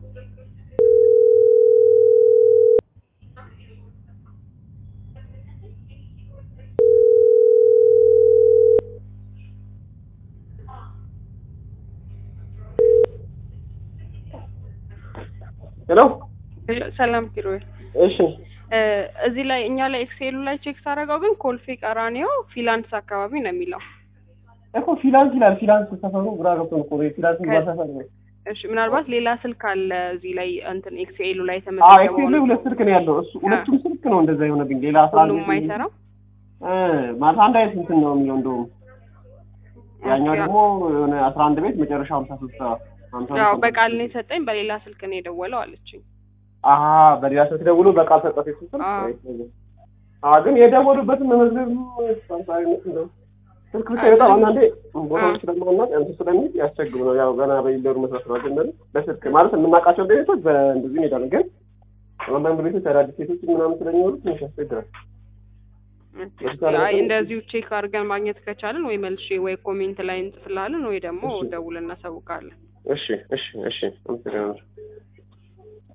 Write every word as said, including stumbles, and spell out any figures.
ሄሎ ሰላም ኪሮይ እሺ እዚህ ላይ እኛ ላይ ኤክሴሉ ላይ ቼክ ሳደርገው ግን ኮልፌ ቀራኒዮ ፊላንስ አካባቢ ነው የሚለው እኮ ፊላንስ ይላል ፊላንስ ሰፈሩ ግራ ገብቶን እኮ ፊላንስ ባሰፈር ነው እሺ ምናልባት ሌላ ስልክ አለ እዚህ ላይ እንትን ኤክሴሉ ላይ አዎ ተመዝግበው ኤክሴሉ ሁለት ስልክ ነው ያለው እሱ ሁለቱም ስልክ ነው እንደዛ የሆነብኝ ሌላ አስራ አንድ ሁሉም አይሰራም እ ማለት አንድ አይነት እንትን ነው የሚለው እንደውም ያኛው ደግሞ የሆነ አስራ አንድ ቤት መጨረሻ ሃምሳ ሶስት ያው በቃል ነው የሰጠኝ በሌላ ስልክ ነው የደወለው አለችኝ አሃ በሌላ ስልክ ደውሎ በቃል ሰጠኝ ስልክ አዎ ግን የደወሉበትን መመዝገብ ሳንሳይነት ነው ስልክ ብቻ በጣም አንዳንዴ ቦታው ስለማውና እንትን ስለሚል ያስቸግሩ ነው ያው ገና በይለሩ መስራት ነው ጀመረ በስልክ ማለት የምናውቃቸው ቤቶች በእንደዚህ ሜዳ ነው ግን አንዳንድ ቤቶች አዳዲስ ቤቶች ምናምን ስለሚኖሩ ትንሽ ያስቸግራል አይ እንደዚሁ ቼክ አድርገን ማግኘት ከቻልን ወይ መልሼ ወይ ኮሜንት ላይ እንጽፍላለን ወይ ደግሞ ደውለን እናሳውቃለን እሺ እሺ እሺ አመሰግናለሁ